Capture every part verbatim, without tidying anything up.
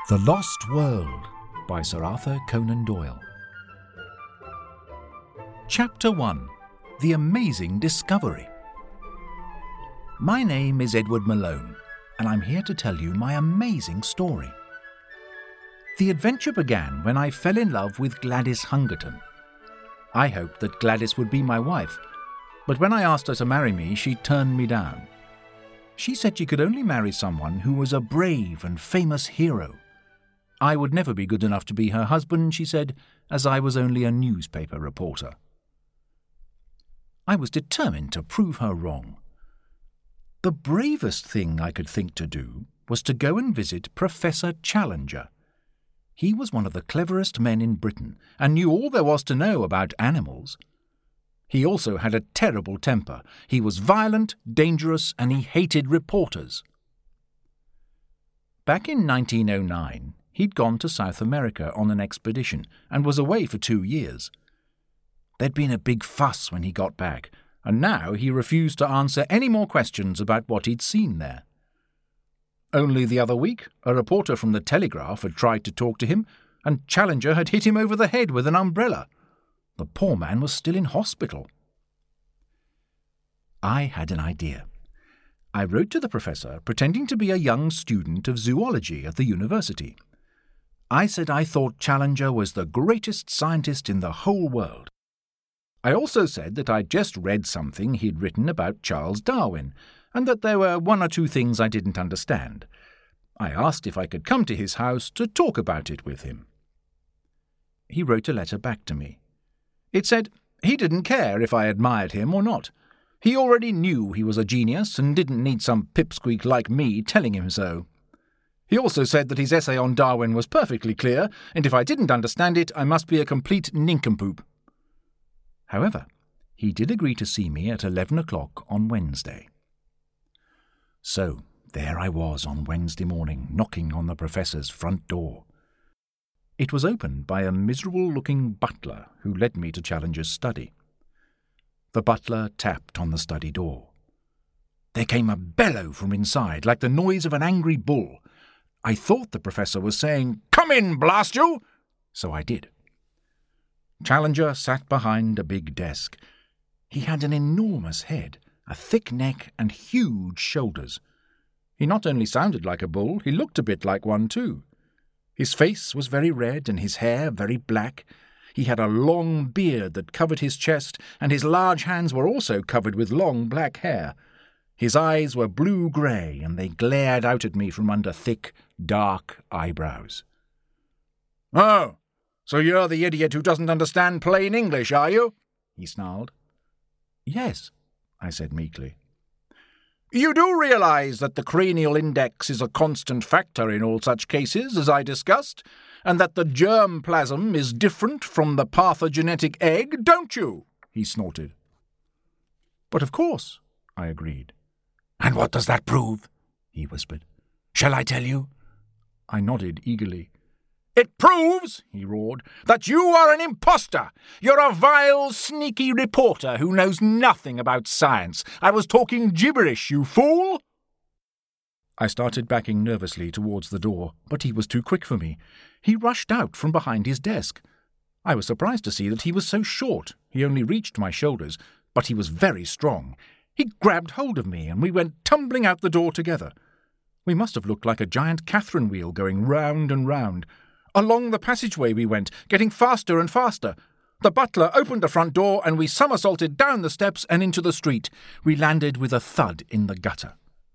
The Lost World by Sir Arthur Conan Doyle. Chapter one. The Amazing Discovery. My name is Edward Malone, and I'm here to tell you my amazing story. The adventure began when I fell in love with Gladys Hungerton. I hoped that Gladys would be my wife, but when I asked her to marry me, she turned me down. She said she could only marry someone who was a brave and famous hero. I would never be good enough to be her husband, she said, as I was only a newspaper reporter. I was determined to prove her wrong. The bravest thing I could think to do was to go and visit Professor Challenger. He was one of the cleverest men in Britain and knew all there was to know about animals. He also had a terrible temper. He was violent, dangerous, and he hated reporters. Back in nineteen oh nine, he'd gone to South America on an expedition and was away for two years. There'd been a big fuss when he got back, and now he refused to answer any more questions about what he'd seen there. Only the other week, a reporter from the Telegraph had tried to talk to him, and Challenger had hit him over the head with an umbrella. The poor man was still in hospital. I had an idea. I wrote to the professor, pretending to be a young student of zoology at the university. I said I thought Challenger was the greatest scientist in the whole world. I also said that I'd just read something he'd written about Charles Darwin, and that there were one or two things I didn't understand. I asked if I could come to his house to talk about it with him. He wrote a letter back to me. It said he didn't care if I admired him or not. He already knew he was a genius and didn't need some pipsqueak like me telling him so. He also said that his essay on Darwin was perfectly clear, and if I didn't understand it, I must be a complete nincompoop. However, he did agree to see me at eleven o'clock on Wednesday. So, there I was on Wednesday morning, knocking on the professor's front door. It was opened by a miserable-looking butler who led me to Challenger's study. The butler tapped on the study door. There came a bellow from inside, like the noise of an angry bull. I thought the professor was saying, "Come in, blast you!" So I did. Challenger sat behind a big desk. He had an enormous head, a thick neck, and huge shoulders. He not only sounded like a bull, he looked a bit like one too. His face was very red and his hair very black. He had a long beard that covered his chest, and his large hands were also covered with long black hair. His eyes were blue-grey, and they glared out at me from under thick, dark eyebrows. "Oh, so you're the idiot who doesn't understand plain English, are you?" he snarled. "Yes," I said meekly. "You do realize that the cranial index is a constant factor in all such cases, as I discussed, and that the germ plasm is different from the parthenogenetic egg, don't you?" he snorted. "But of course," I agreed. "And what does that prove?" he whispered. "Shall I tell you?" I nodded eagerly. "It proves," he roared, "that you are an imposter. You're a vile, sneaky reporter who knows nothing about science. I was talking gibberish, you fool!" I started backing nervously towards the door, but he was too quick for me. He rushed out from behind his desk. I was surprised to see that he was so short. He only reached my shoulders, but he was very strong. He grabbed hold of me, and we went tumbling out the door together. We must have looked like a giant Catherine wheel going round and round. Along the passageway we went, getting faster and faster. The butler opened the front door, and we somersaulted down the steps and into the street. We landed with a thud in the gutter.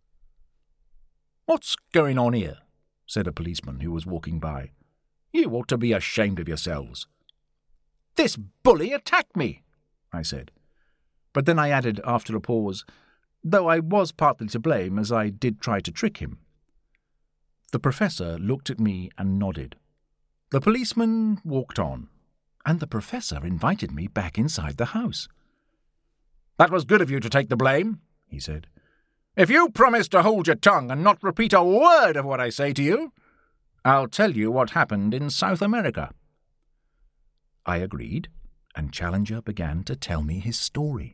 "What's going on here?" said a policeman who was walking by. "You ought to be ashamed of yourselves." "This bully attacked me," I said. But then I added, after a pause, though I was partly to blame, as I did try to trick him. The professor looked at me and nodded. The policeman walked on, and the professor invited me back inside the house. "That was good of you to take the blame," he said. "If you promise to hold your tongue and not repeat a word of what I say to you, I'll tell you what happened in South America." I agreed, and Challenger began to tell me his story.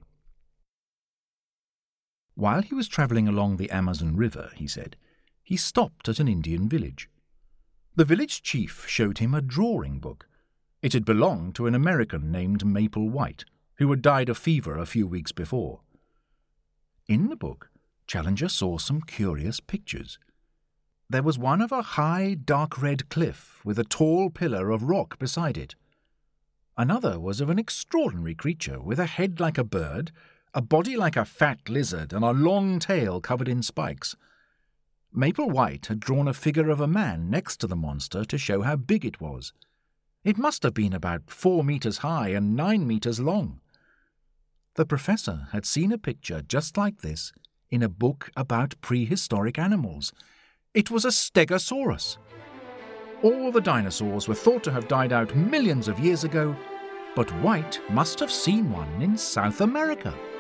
While he was travelling along the Amazon River, he said, he stopped at an Indian village. The village chief showed him a drawing book. It had belonged to an American named Maple White, who had died of fever a few weeks before. In the book, Challenger saw some curious pictures. There was one of a high, dark red cliff with a tall pillar of rock beside it. Another was of an extraordinary creature with a head like a bird, a body like a fat lizard, and a long tail covered in spikes. Maple White had drawn a figure of a man next to the monster to show how big it was. It must have been about four metres high and nine metres long. The professor had seen a picture just like this in a book about prehistoric animals. It was a stegosaurus. All the dinosaurs were thought to have died out millions of years ago, but White must have seen one in South America.